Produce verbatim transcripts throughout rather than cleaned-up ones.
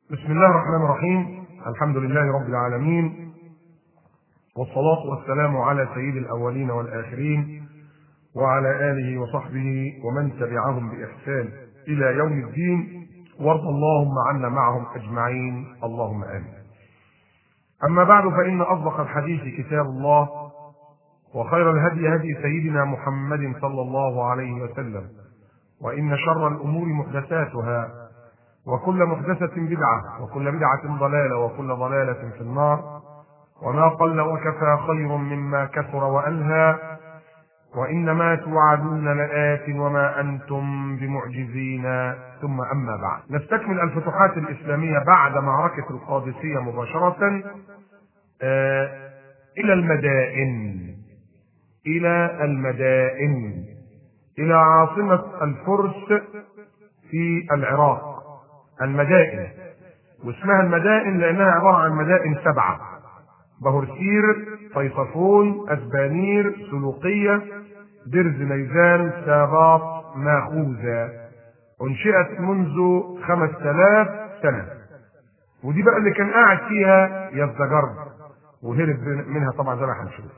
بسم الله الرحمن الرحيم. الحمد لله رب العالمين، والصلاة والسلام على سيد الأولين والآخرين وعلى آله وصحبه ومن تبعهم بإحسان إلى يوم الدين، وارض اللهم عنا معهم أجمعين، اللهم آمين. أما بعد، فإن أصدق الحديث كتاب الله، وخير الهدي هدي سيدنا محمد صلى الله عليه وسلم، وإن شر الأمور محدثاتها، وكل محدثة بدعة، وكل بدعة ضلالة، وكل ضلالة في النار. وما قل وكفى خير مما كثر وألهى، وإنما توعدون لآت وما أنتم بمعجزين. ثم أما بعد، نستكمل الفتوحات الإسلامية بعد معركة القادسية مباشرة آه إلى المدائن إلى المدائن إلى عاصمة الفرس في العراق، المدائن. واسمها المدائن لأنها عبارة عن مدائن سبعة: بهرسير، طيصفون، أسبانير، سلوقية، درز نيزان، ساباط، ماخوذة. أنشئت منذ خمسة آلاف سنة، ودي بقى اللي كان قاعد فيها يزدجرد وهرب منها طبعا زي ما هنشوف.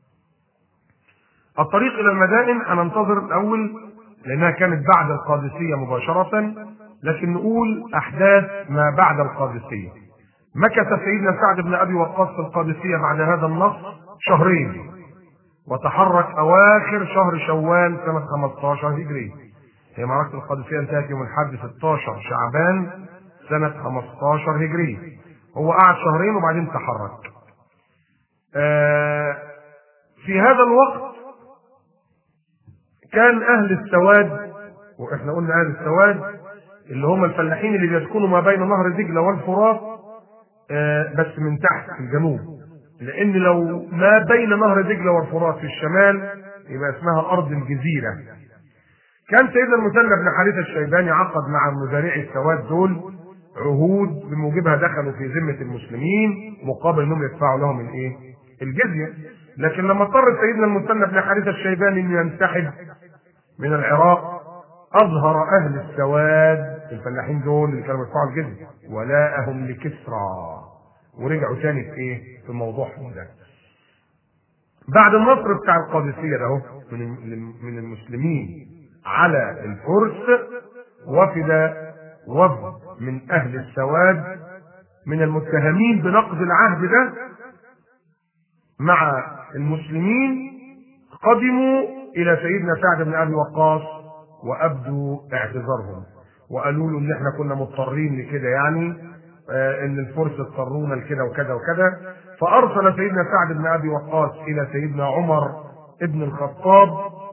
الطريق إلى المدائن هننتظر الأول لأنها كانت بعد القادسية مباشرة، لكن نقول أحداث ما بعد القادسية. مكث سيدنا سعد بن أبي وقاص في القادسية بعد هذا النص شهرين، وتحرك أواخر شهر شوال سنة خمسة عشر هجري. هي معركة القادسية انتهت يوم الحد ستة عشر شعبان سنة خمسة عشر هجري. هو قعد شهرين وبعدين تحرك. آه في هذا الوقت كان أهل السواد، وإحنا قلنا أهل السواد اللي هم الفلاحين اللي بيسكنوا ما بين نهر دجلة والفرات، آه بس من تحت في الجنوب، لأن لو ما بين نهر دجلة والفرات في الشمال يبقى اسمها أرض الجزيرة. كان سيدنا المثنى بن حارثة الشيباني عقد مع مزارعي السواد دول عهود بموجبها دخلوا في ذمة المسلمين مقابل انهم يدفعوا لهم الايه؟ الجزية. لكن لما اضطر سيدنا المثنى بن حارثة الشيباني انه ينسحب من العراق، اظهر اهل السواد الفلاحين دول اللي كانوا بيدفعوا الجزية ولاءهم لكسرى، ورجعوا تاني في ايه؟ في موضوعهم ده. بعد النصر بتاع القادسية ده من من المسلمين على الفرس، وفد وفد من اهل السواد من المتهمين بنقض العهد ده مع المسلمين، قدموا الى سيدنا سعد بن ابي وقاص وابدوا اعتذارهم، وقالوا له ان احنا كنا مضطرين لكده، يعني آه ان الفرس اضطرونا لكده وكذا وكذا. فارسل سيدنا سعد بن ابي وقاص الى سيدنا عمر ابن الخطاب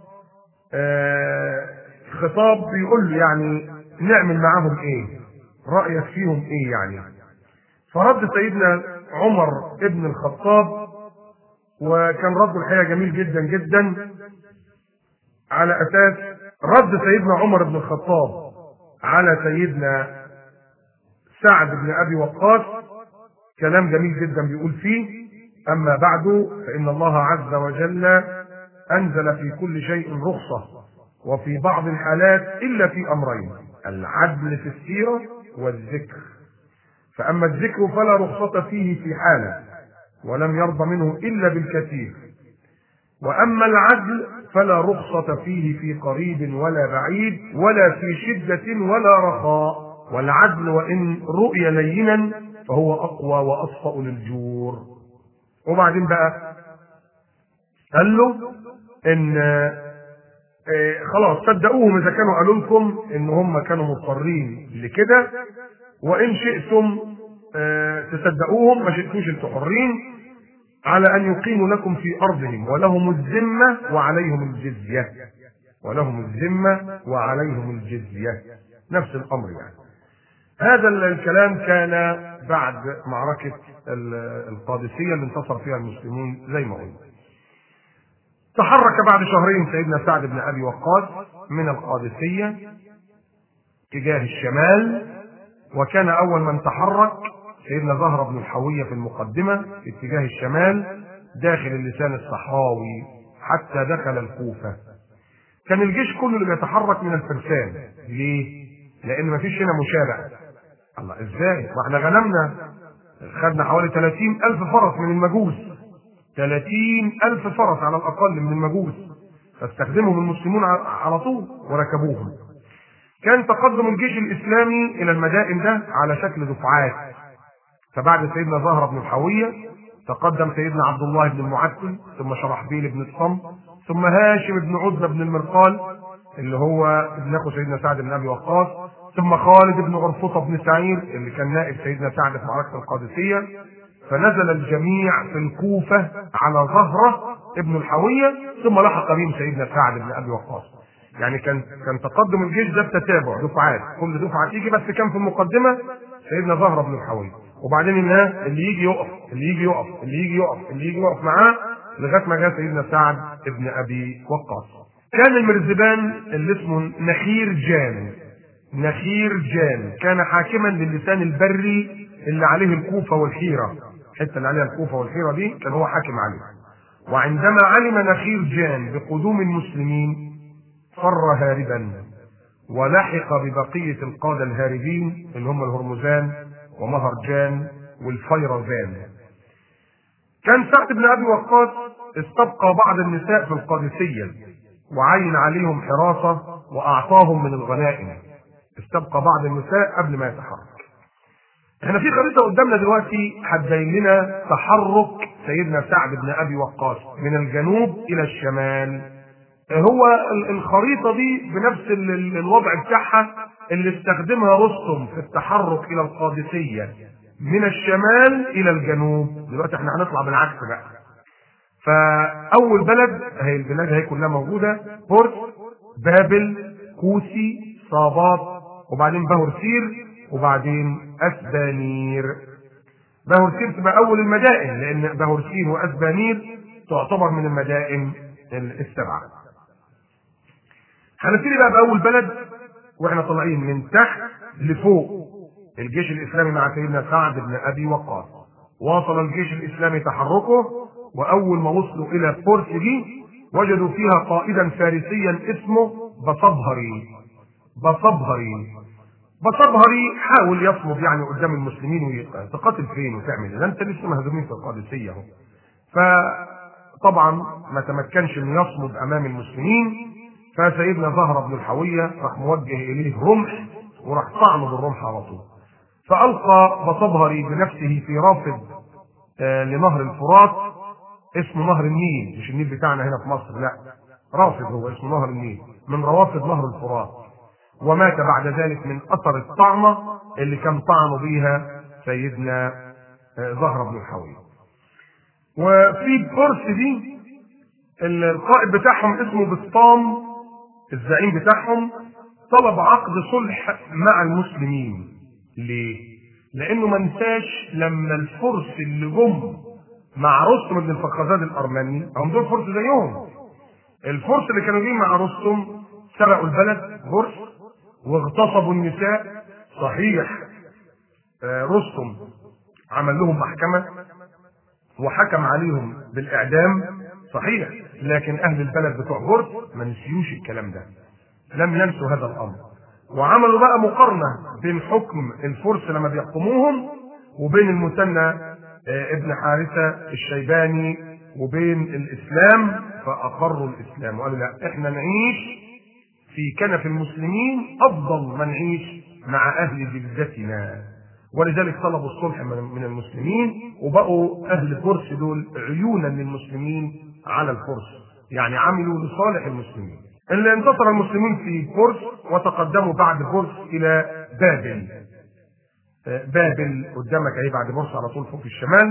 آه خطاب بيقول له يعني نعمل معاهم ايه؟ رايك فيهم ايه يعني؟ فرد سيدنا عمر ابن الخطاب، وكان رد الحقيقه جميل جدا جدا، على اساس رد سيدنا عمر بن الخطاب على سيدنا سعد بن ابي وقاص كلام جميل جدا بيقول فيه: اما بعد، فان الله عز وجل انزل في كل شيء رخصه، وفي بعض الحالات الا في امرين: العدل في السيره والذكر. فاما الذكر فلا رخصه فيه في حاله، ولم يرضى منه الا بالكثير. واما العدل فلا رخصه فيه في قريب ولا بعيد، ولا في شده ولا رخاء. والعدل وان رؤي لينا فهو اقوى واصفأ للجور. وبعدين بقى قال له ان آه خلاص صدقوهم اذا كانوا قالوا لكم ان هم كانوا مضطرين لكده، وان شئتم آه تصدقوهم، ما شئتوش انتوا حرين، على ان يقيموا لكم في ارضهم ولهم الذمه وعليهم الجزيه. ولهم الذمه وعليهم الجزيه، نفس الامر يعني. هذا الكلام كان بعد معركه القادسيه اللي انتصر فيها المسلمون زي ما قلنا. تحرك بعد شهرين سيدنا سعد بن ابي وقاص من القادسيه تجاه الشمال، وكان اول من تحرك سيدنا زهرة بن الحوية في المقدمة في اتجاه الشمال داخل اللسان الصحراوي حتى دخل الكوفة. كان الجيش كله اللي بيتحرك من الفرسان. ليه؟ لأن مفيش هنا مشابع، الله ازاي؟ واحنا غنمنا خدنا حوالي ثلاثين ألف فرس من المجوس، ثلاثين ألف فرس على الأقل من المجوس، فاستخدمهم المسلمون على طول وركبوهم. كان تقدم الجيش الإسلامي إلى المدائن ده على شكل دفعات. فبعد سيدنا زهرة بن الحوية تقدم سيدنا عبد الله بن المعتل، ثم شرحبيل بن الصمت، ثم هاشم بن عتبة بن المرقال اللي هو ابن اخو سيدنا سعد بن ابي وقاص، ثم خالد بن عرفطة بن سعير اللي كان نائب سيدنا سعد في معركة القادسية. فنزل الجميع في الكوفة على زهرة ابن الحوية، ثم لحق بهم سيدنا سعد بن ابي وقاص. يعني كان كان تقدم الجيش ده بتتابع دفعات، كل دفعة تيجي، بس كان في المقدمة سيدنا زهرة بن الحوية، وبعدين الناس اللي يجي يقف اللي يجي يقف اللي يجي يقف اللي يجي يقف معاه لغايه ما جاء سيدنا سعد بن ابي وقاص. كان المرزبان اللي اسمه نخير جان نخير جان كان حاكما للسان البري اللي عليه الكوفه والحيره، الحته اللي عليها الكوفه والحيره دي كان هو حاكم عليها. وعندما علم نخير جان بقدوم المسلمين فر هاربا، ولحق ببقيه القاده الهاربين اللي هم الهرمزان ومهرجان والفيرزان. كان سعد بن ابي وقاص استبقى بعض النساء في القادسيه وعين عليهم حراسه واعطاهم من الغنائم. استبقى بعض النساء قبل ما يتحرك. احنا في خريطه قدامنا دلوقتي هتبين لنا تحرك سيدنا سعد بن ابي وقاص من الجنوب الى الشمال. هو الخريطه دي بنفس الوضع بتاعها اللي استخدمها رستم في التحرك الى القادسيه من الشمال الى الجنوب. دلوقتي احنا هنطلع بالعكس بقى. فاول بلد هي البلاد هي كلها موجوده: بورس، بابل، كوسي، صابات، وبعدين باهورسير، وبعدين اسبانير. باهورسير تبقى اول المدائن، لان باهورسير واسبانير تعتبر من المدائن السبعه. هنبتدي بقى باول بلد واحنا طالعين من تحت لفوق. الجيش الاسلامي مع سيدنا سعد بن ابي وقاص. واصل الجيش الاسلامي تحركه، واول ما وصلوا الى بورس دي وجدوا فيها قائدا فارسيا اسمه بصبهري. بصبهري بصبهري حاول يصمد يعني قدام المسلمين وتقاتل فين وتعمل، ده انت لسه مهزومين في القادسيه اهو. فطبعا ما تمكنش انه يصمد امام المسلمين. فسيدنا زهرة بن الحوية راح موجه اليه رمح وراح طعنه بالرمح على طول. فالقى بصبهري بنفسه في رافد آه لنهر الفرات، اسمه نهر النيل، مش النيل بتاعنا هنا في مصر، لا، رافد هو اسمه نهر النيل، من روافد نهر الفرات. ومات بعد ذلك من اثر الطعنه اللي كان طعنه بيها سيدنا آه زهرة بن الحوية. وفي بورس دي القائد بتاعهم اسمه بسطام، الزعيم بتاعهم، طلب عقد صلح مع المسلمين. ليه؟ لانه ما نساش لما الفرس اللي جم مع رستم بن الفقازاد الارمني، هم دول فرس زيهم. الفرس اللي كانوا جايين مع رستم سرقوا البلد فرس واغتصبوا النساء. صحيح رستم عمل لهم محكمه وحكم عليهم بالاعدام، صحيح، لكن اهل البلد بتوع فرس ما نسيوش الكلام ده، لم ينسوا هذا الامر. وعملوا بقى مقارنه بين حكم الفرس لما بيحكموهم وبين المثنى ابن حارثه الشيباني وبين الاسلام، فاقروا الاسلام وقالوا لا، احنا نعيش في كنف المسلمين افضل ما نعيش مع اهل جلدتنا. ولذلك طلبوا الصلح من المسلمين، وبقوا اهل فرس دول عيونا للمسلمين على الفرس، يعني عملوا لصالح المسلمين. اللي انتصر المسلمين في فرس وتقدموا بعد فرس الى بابل. بابل قدامك اهي بعد فرس على طول فوق في الشمال.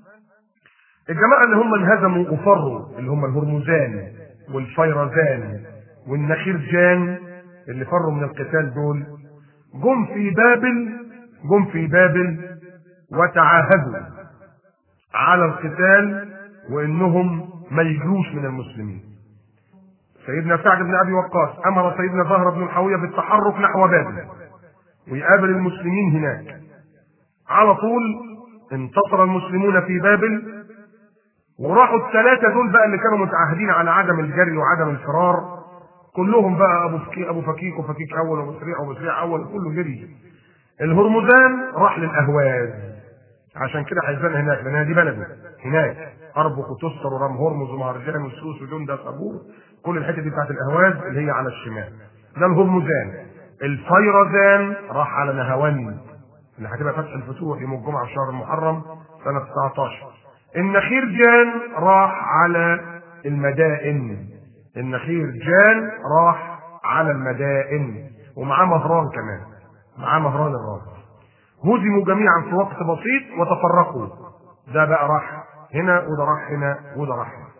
الجماعه اللي هم انهزموا وفروا اللي هم الهرمزان والفيرزان والنخيرجان اللي فروا من القتال دول، جم في بابل جم في بابل وتعاهدوا على القتال وانهم ما يجروش من المسلمين. سيدنا سعد بن ابي وقاص امر سيدنا زهرة بن الحوية بالتحرك نحو بابل ويقابل المسلمين هناك. على طول انتصر المسلمون في بابل، وراحوا الثلاثه دول بقى اللي كانوا متعاهدين على عدم الجري وعدم الفرار، كلهم بقى ابو فكيك ابو فكيك وفكيك اول وابو سريع وابو سريع اول، كله جري. الهرمزان راح للاهواز، عشان كده حيزان هناك لان دي بلده هناك، اربخ وتستر ورام هرمز ومهرجان وسوس وجندة صبور، كل الحته دي بتاعت الاهواز اللي هي على الشمال، ده الهرمزان. الفيرزان راح على نهاوند اللي هتبقى فتح الفتوح يوم الجمعه في شهر المحرم سنه تسعتاشر. النخيرجان راح على المدائن، النخيرجان راح على المدائن ومعاه مهران كمان، معاه مهران الراس. هزموا جميعا في وقت بسيط وتفرقوا، ده بقى راح هنا وده راح هنا وده راح هنا.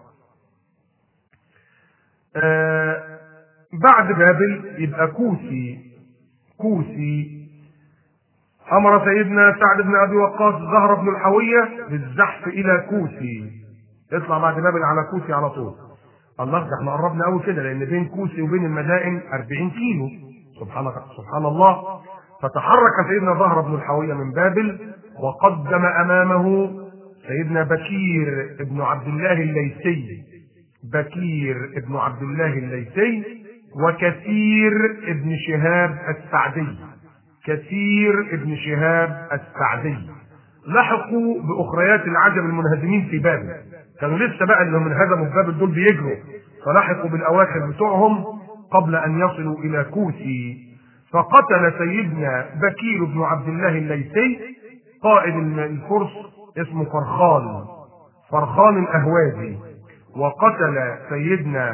آه بعد بابل يبقى كوسي. كوسي امر سيدنا سعد بن ابي وقاص زهر بن الحويه بالزحف الى كوسي، اطلع بعد بابل على كوسي على طول. الله، ده احنا قربنا قوي كده، لان بين كوسي وبين المدائن أربعين كيلو، سبحان سبحان الله. فتحرك سيدنا زهر بن الحويه من بابل، وقدم امامه سيدنا بكير ابن عبد الله الليثي، بكير ابن عبد الله الليثي وكثير ابن شهاب السعدي، كثير ابن شهاب السعدي. لحقوا باخريات العجم المنهزمين في بابل، كانوا لسه بقى اللي هم انهزموا في بابل دول بيجروا، فلحقوا بالاواخر بتوعهم قبل ان يصلوا الى كوسي. فقتل سيدنا بكير بن عبد الله الليثي قائد الفرس اسمه فرخان، فرخان الاهوازي، وقتل سيدنا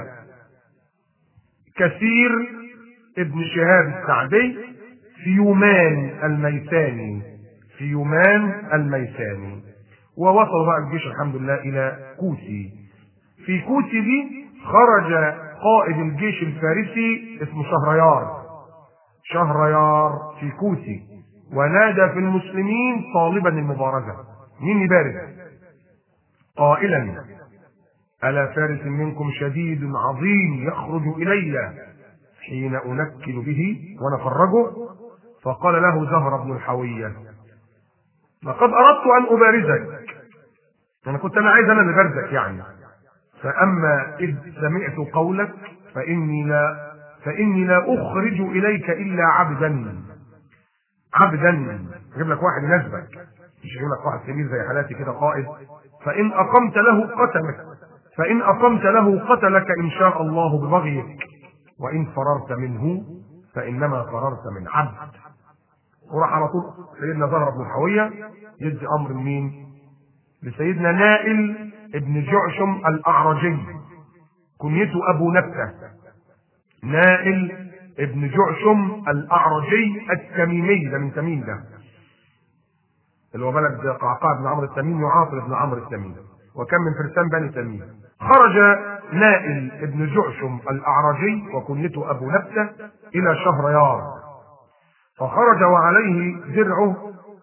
كثير ابن شهاب السعدي في يومان الميساني، في يومان الميساني. ووصلوا بقى الجيش الحمد لله الى كوسي. في كوسي دي خرج قائد الجيش الفارسي اسمه شهريار، شهريار في كوسي، ونادى في المسلمين طالبا المبارزه. مين يبارز؟ قائلا: ألا فارس منكم شديد عظيم يخرج إلي حين أنكل به ونفرجه؟ فقال له زهر بن الحوية: لقد أردت أن أبارزك، أنا كنت أنا عايز أنا اللي بارزك يعني، فأما إذ سمعت قولك فإني لا فإني لا أخرج إليك إلا عبدا، عبدا أجيب لك واحد يناسبك، مش أجيب لك واحد كبير زي حالاتي كده قائد. فإن أقمت له قتلك، فإن أقمت له قتلك إن شاء الله ببغيك، وإن فررت منه فإنما فررت من عبد. وراح على طول سيدنا زهر بن الحوية يدي أمر مين؟ لسيدنا نائل ابن جعشم الأعرجي، كنيته أبو نبتة، نائل ابن جعشم الأعرجي التميمي، ده من تميم، ده اللي هو بلد قعقاع بن عمرو التميمي وعاصر بن عمرو التميمي، وكان من فرسان بني تميم. خرج نائل ابن جعشم الأعرجي وكنيته أبو نبتة إلى شهريار، فخرج وعليه درعه،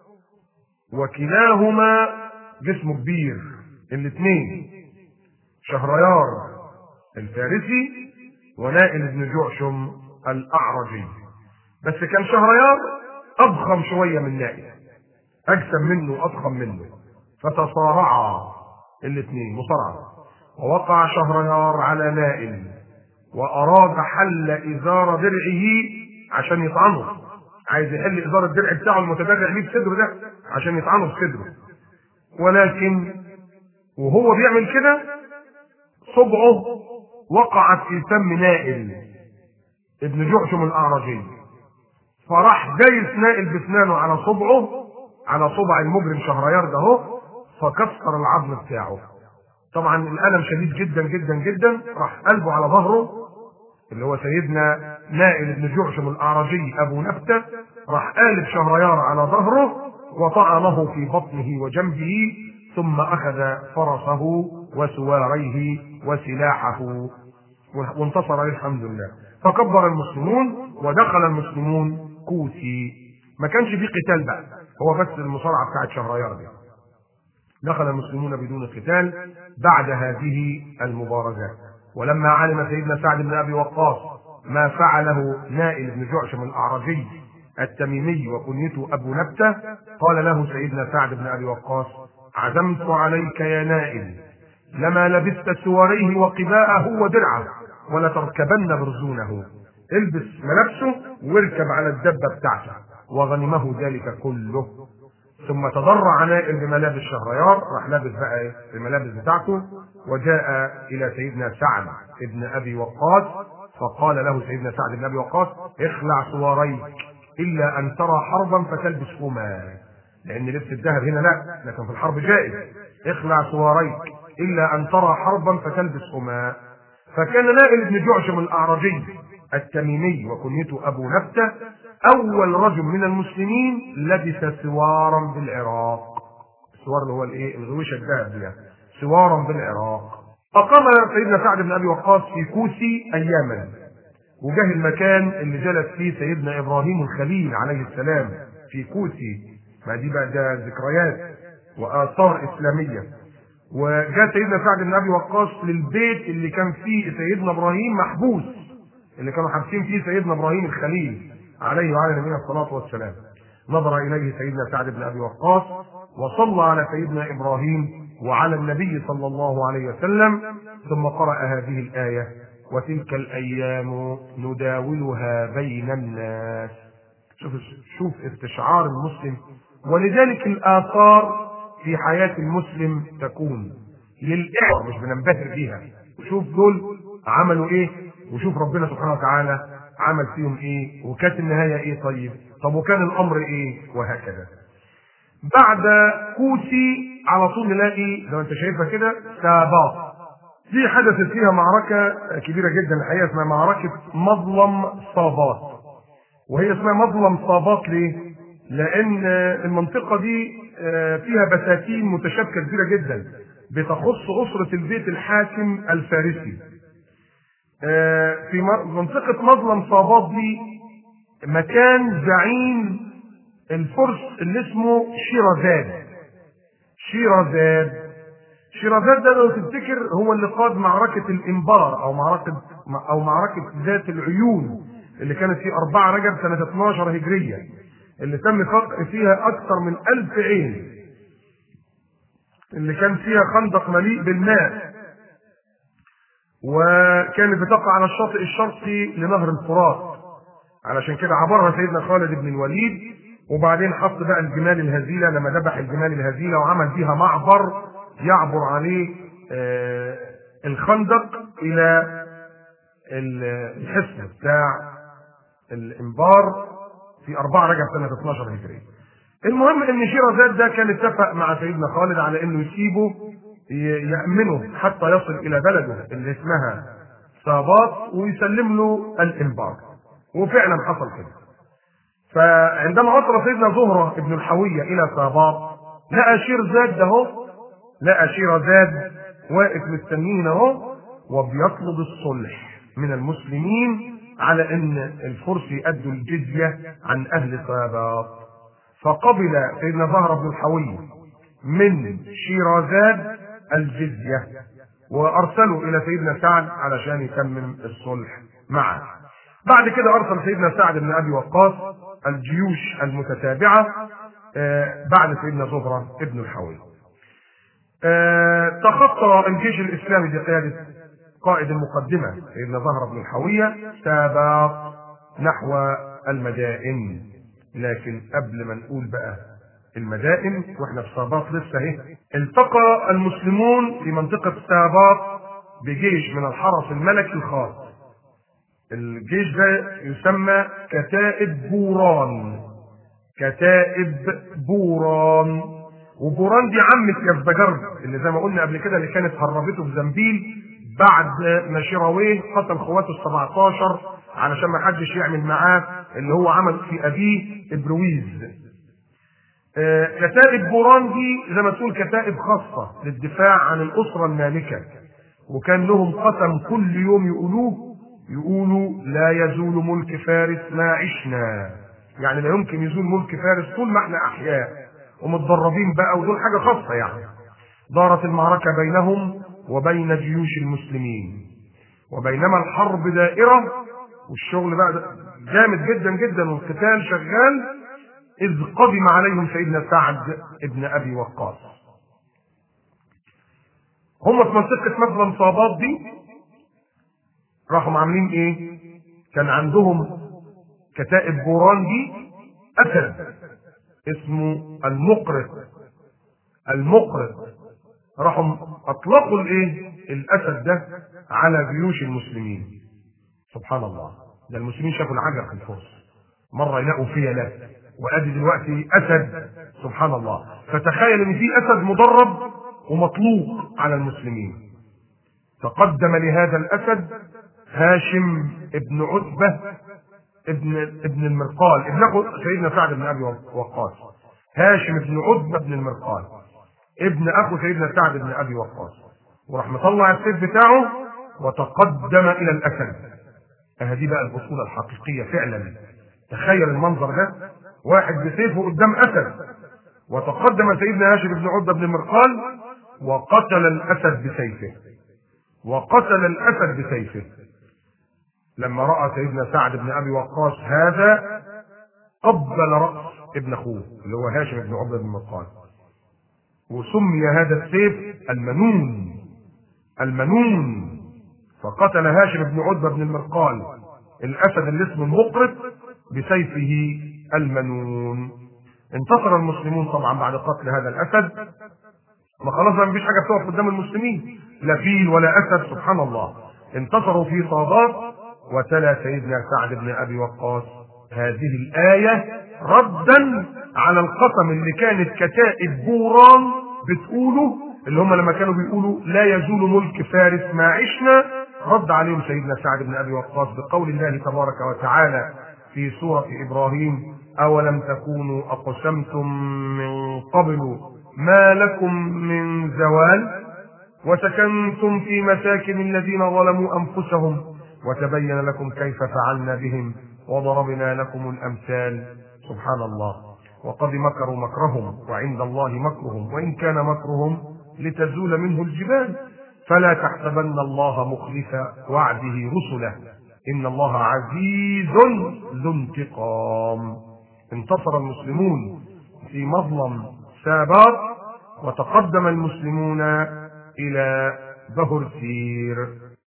وكلاهما جسمه كبير، الاثنين شهريار الفارسي ونائل بن جعشم الأعرجي. بس كان شهريار أضخم شوية من نائل، أجسم منه أضخم منه، فتصارعا الاثنين مصارعة، ووقع شهريار على نائل وأراد حل إزار درعه عشان يطعنه، عايز يحل إزار الدرع بتاعه المتدرع ليه بصدره ده عشان يطعنه بصدره، ولكن وهو بيعمل كده صبعه وقعت في فم نائل ابن جعشم الأعرجي، فراح جايس نائل بسنانه على صبعه، على صبع المجرم شهريار ده اهو، فكسر العظم بتاعه. طبعا الألم شديد جدا جدا جدا، راح قلبه على ظهره اللي هو سيدنا نائل بن جعشم الأعرجي أبو نبتة، راح قالب شهريار على ظهره وطعنه في بطنه وجنبه، ثم أخذ فرسه وسواريه وسلاحه وانتصر عليه الحمد لله. فكبر المسلمون ودخل المسلمون كوسي، ما كانش فيه قتال بقى، هو بس المصارعة بتاعت شهريار دي. دخل المسلمون بدون قتال بعد هذه المبارزات. ولما علم سيدنا سعد بن ابي وقاص ما فعله نائل بن جعشم الاعرجي التميمي وكنيته ابو نبتة، قال له سيدنا سعد بن ابي وقاص: عزمت عليك يا نائل لما لبست سواريه وقباءه ودرعه ولتركبن برزونه، البس ملابسه واركب على الدبه بتاعته، وغنمه ذلك كله. ثم تضرع نائل بملابس شهريار، راح لابس بقى الملابس بتاعته، وجاء الى سيدنا سعد ابن ابي وقاص، فقال له سيدنا سعد بن ابي وقاص: اخلع سواريك الا ان ترى حربا فتلبسهما، لان لبس الذهب هنا لا، لكن في الحرب جائز. اخلع سواريك الا ان ترى حربا فتلبسهما. فكان نائل بن جعشم الاعرجي التميمي وكنيته ابو نبته اول رجل من المسلمين لبس سوارا بالعراق. السوار اللي هو الايه؟ الغويشه الذهب دي، سوارا بالعراق. اقام سيدنا سعد بن ابي وقاص في كوسي اياما، وجه المكان اللي جلس فيه سيدنا ابراهيم الخليل عليه السلام في كوسي. ما دي بقى ده ذكريات واثار اسلاميه. وجاء سيدنا سعد بن ابي وقاص للبيت اللي كان فيه سيدنا ابراهيم محبوس، اللي كانوا حابسين فيه سيدنا ابراهيم الخليل عليه وعلى نبينا الصلاه والسلام. نظر اليه سيدنا سعد بن ابي وقاص وصلى على سيدنا ابراهيم وعلى النبي صلى الله عليه وسلم، ثم قرأ هذه الآية: وتلك الأيام نداولها بين الناس. شوف شوف استشعار المسلم، ولذلك الآثار في حياة المسلم تكون للإعجاب، مش بننبهر بيها. وشوف دول عملوا إيه، وشوف ربنا سبحانه وتعالى عمل فيهم إيه، وكانت النهاية إيه. طيب طب وكان الأمر إيه، وهكذا. بعد كوسي على طول نلاقي زي ما انت شايفها كده ساباط. دي حدثت فيها معركة كبيرة جدا الحقيقة، اسمها معركة مظلم صابات. وهي اسمها مظلم صابات ليه؟ لأن المنطقة دي فيها بساتين متشابكة كبيرة جدا بتخص أسرة البيت الحاكم الفارسي. في منطقة مظلم صابات دي مكان زعيم الفرس اللي اسمه شيرازاد. شيرازاد شيرازاد ده لو تفتكر هو اللي قاد معركة الإنبار أو معركة أو معركة ذات العيون اللي كانت في أربعة رجب سنة اثناشر هجرية، اللي تم قطع فيها أكثر من ألف عين، اللي كان فيها خندق مليء بالماء، وكانت بتقع على الشاطئ الشرقي لنهر الفرات. علشان كده عبرها سيدنا خالد بن الوليد، وبعدين حط بقى الجمال الهزيلة لما ذبح الجمال الهزيلة وعمل بيها معبر يعبر عليه آه الخندق إلى الحصن بتاع الإنبار في أربعة رجب سنة اثناشر هجرية. المهم إن شيرازاد ده كان اتفق مع سيدنا خالد على إنه يسيبه يأمنه حتى يصل إلى بلده اللي اسمها صابات ويسلم له الإنبار، وفعلا حصل كده. فعندما وصل سيدنا زهرة ابن الحوية إلى صابات لقى شيرزاد ده هو لقى شيرازاد واقف مستنيين اهو وبيطلب الصلح من المسلمين على ان الفرس يأدوا الجزية عن اهل صابات. فقبل سيدنا زهرة بن الحوية من شيرازاد الجزية وارسلوا الى سيدنا سعد علشان يتمم الصلح معه. بعد كده ارسل سيدنا سعد بن ابي وقاص الجيوش المتتابعة بعد سيدنا زهرة ابن الحوية. تخطى الجيش الاسلامي بقيادة قائد المقدمة سيدنا زهرة بن الحوية سابق نحو المدائن. لكن قبل ما نقول بقى المدائن واحنا في صابات لسه اهي، التقى المسلمون في منطقة سابات بجيش من الحرس الملكي الخاص. الجيش ده يسمى كتائب بوران. كتائب بوران وبوران دي عمة يزدجرد اللي زي ما قلنا قبل كده اللي كانت هربته في زنبيل بعد ما شيراويه قتل خواته السبعتاشر علشان ما حدش يعمل معاه اللي هو عمل في ابيه ابرويز. آه كتائب بوران دي زي ما تقول كتائب خاصة للدفاع عن الأسرة المالكة، وكان لهم قسم كل يوم يقولوه، يقولوا لا يزول ملك فارس ما عشنا، يعني لا يمكن يزول ملك فارس طول ما احنا احياء ومتدربين بقى، ودول حاجة خاصة يعني. دارت المعركة بينهم وبين جيوش المسلمين، وبينما الحرب دائرة والشغل بقى جامد جدا جدا والقتال شغال، إذ قدم عليهم سيدنا سعد ابن أبي وقاص. هم في منطقة مظلم صابات دي راحوا عاملين إيه؟ كان عندهم كتائب بوران دي أسد اسمه المقرط. المقرط راحوا أطلقوا الإيه؟ الأسد ده على جيوش المسلمين. سبحان الله، ده المسلمين شافوا العجب في الفرس، مرة يلاقوا فيلة، وأدي دلوقتي أسد. سبحان الله. فتخيل إن في أسد مدرب ومطلوق على المسلمين. تقدم لهذا الأسد هاشم ابن عتبة ابن ابن المرقال، ابن أخو سيدنا سعد بن أبي وقاص. هاشم ابن عتبة بن المرقال ابن أخو سيدنا سعد بن أبي وقاص، وراح مطلع السيف بتاعه وتقدم إلى الأسد. هذه بقى البطولة الحقيقية فعلا. تخيل المنظر ده، واحد بسيفه قدام أسد، وتقدم سيدنا هاشم بن عتبة بن المرقال وقتل الأسد بسيفه. وقتل الأسد بسيفه. لما رأى سيدنا سعد بن أبي وقاص هذا قبل رأس ابن أخوه اللي هو هاشم بن عتبة بن المرقال، وسمي هذا السيف المنون. المنون. فقتل هاشم بن عتبة بن المرقال الأسد اللي اسمه المقرط بسيفه المنون. انتصر المسلمون طبعا بعد قتل هذا الأسد. ما خلاص ما فيش حاجة بتقف قدام المسلمين، لا فيل ولا أسد. سبحان الله. انتصروا في صادات. وتلا سيدنا سعد بن أبي وقاص هذه الآية ردا على القسم اللي كانت كتائب بوران بتقوله، اللي هم لما كانوا بيقولوا لا يزول ملك فارس ما عشنا. رد عليهم سيدنا سعد بن أبي وقاص بقول الله تبارك وتعالى في سورة إبراهيم: أولم تكونوا أقسمتم من قبل ما لكم من زوال وسكنتم في مساكن الذين ظلموا أنفسهم وتبين لكم كيف فعلنا بهم وضربنا لكم الأمثال. سبحان الله. وقد مكروا مكرهم وعند الله مكرهم وإن كان مكرهم لتزول منه الجبال فلا تحسبن الله مخلف وعده رسله إن الله عزيز ذو انتقام. انتصر المسلمون في مظلم ساباط، وتقدم المسلمون إلى بهرسير.